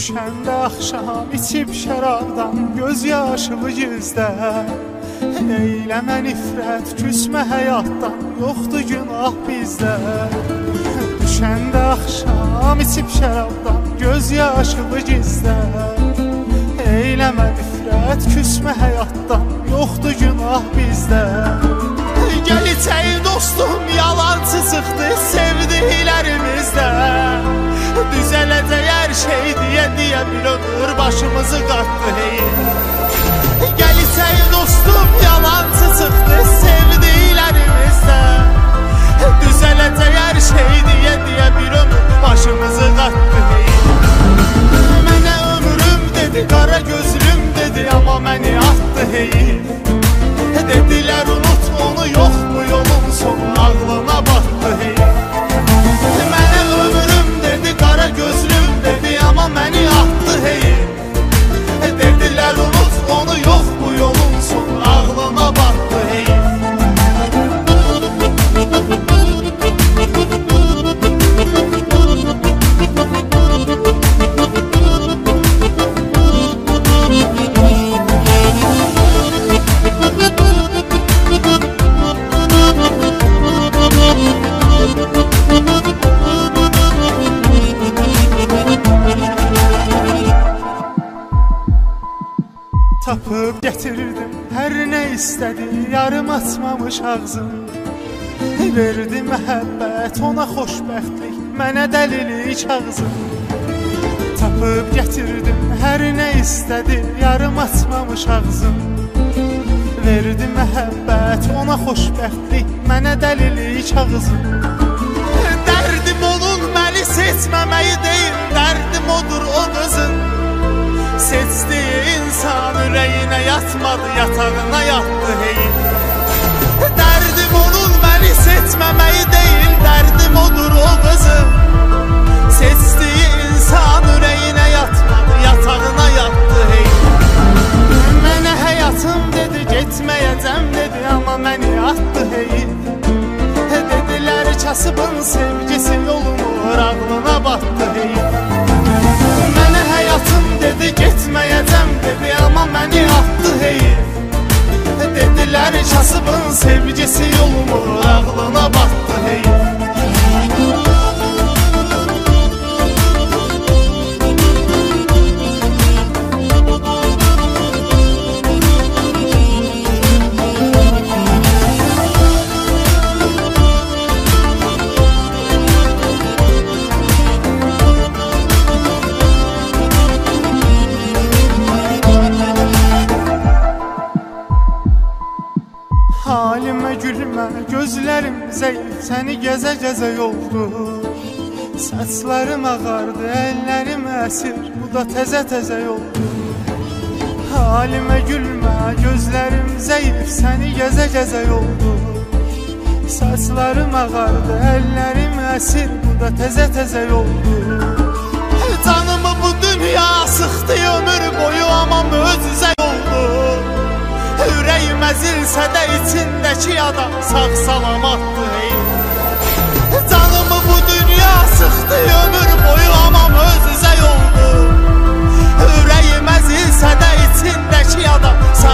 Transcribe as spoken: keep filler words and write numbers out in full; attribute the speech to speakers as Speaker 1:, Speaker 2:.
Speaker 1: Düşəndə axşam içib şərabdan göz yaşımı gizlə. Eyləmə nifrət, küsmə həyatdan, yoxdur günah bizdə. Düşəndə axşam içib şərabdan göz yaşımı gizlə. Eyləmə nifrət, küsmə həyatdan, yoxdur günah bizdə. Gəl içəyi dostum, yalancı çıxdı sevdiklərimizdə. Düzələcək hər şey deyə deyə bir ömür başımızı qatdı hey. Gəl içəyi dostum, yalancı çıxdı sevdiklərimizdə. Düzələcək hər şey deyə deyə bir ömür başımızı qatdı hey. Mənə ömrüm dedi, qara gözlüm dedi, amma məni atdı hey. Dedilər unut onu, yox bu yolun sonu ağlına batdı hey. Mənə ömrüm dedi, qara gözlüm dedi, amma məni atdı hey. Dedilər unut onu, yox bu yolun sonu ağlına batdı hey. Tapıb gətirdim hər nə istədi, yarım açmamış ağzım. Verdi məhəbbət, ona xoşbəxtlik, mənə dəlilik ağzım. Tapıb gətirdim hər nə istədi, yarım açmamış ağzım. Verdi məhəbbət, ona xoşbəxtlik, mənə dəlilik ağzım. Dərdim onun məni seçməməyi deyil, dərdim odur o qızın. Seçdiyi insan ürəyinə yatmadı, yatağına yatdı hey. Dərdim onun məni seçməməyi deyil, dərdim odur o qızın. Seçdiyi insan ürəyinə yatmadı, yatağına yatdı hey. Mənə həyatım dedi, getməyəcəm dedi, amma məni atdı hey. Dedilər kasıbın sevgisi yolumur, ağlına batdı hey. Mənə həyatım dedi, getməyəcəm dedi, amma məni atdı hey. Dedilər kasıbın sevgisi yolumur, ağlına batdı hey. Halimə gülmə, gözlərim zəif, səni gəzə-gəzə yoldu. Saçlarım ağardı, əllərim əsir, bu da təzə-təzə yoldu. Halimə gülmə, gözlərim zəif, səni gəzə-gəzə yoldu. Saçlarım ağardı, əllərim əsir, bu da təzə-təzə yoldu. Canımı bu dünya sıxdı ömür boyu, amma möcüzə yoldu. Ürəyim əzilsə də içindəki adam sağ salamatdır hey. Canımı bu dünya sıxdı ömür boyu, amma möcüzə yoldu. Ürəyim əzilsə də içindəki adam sağ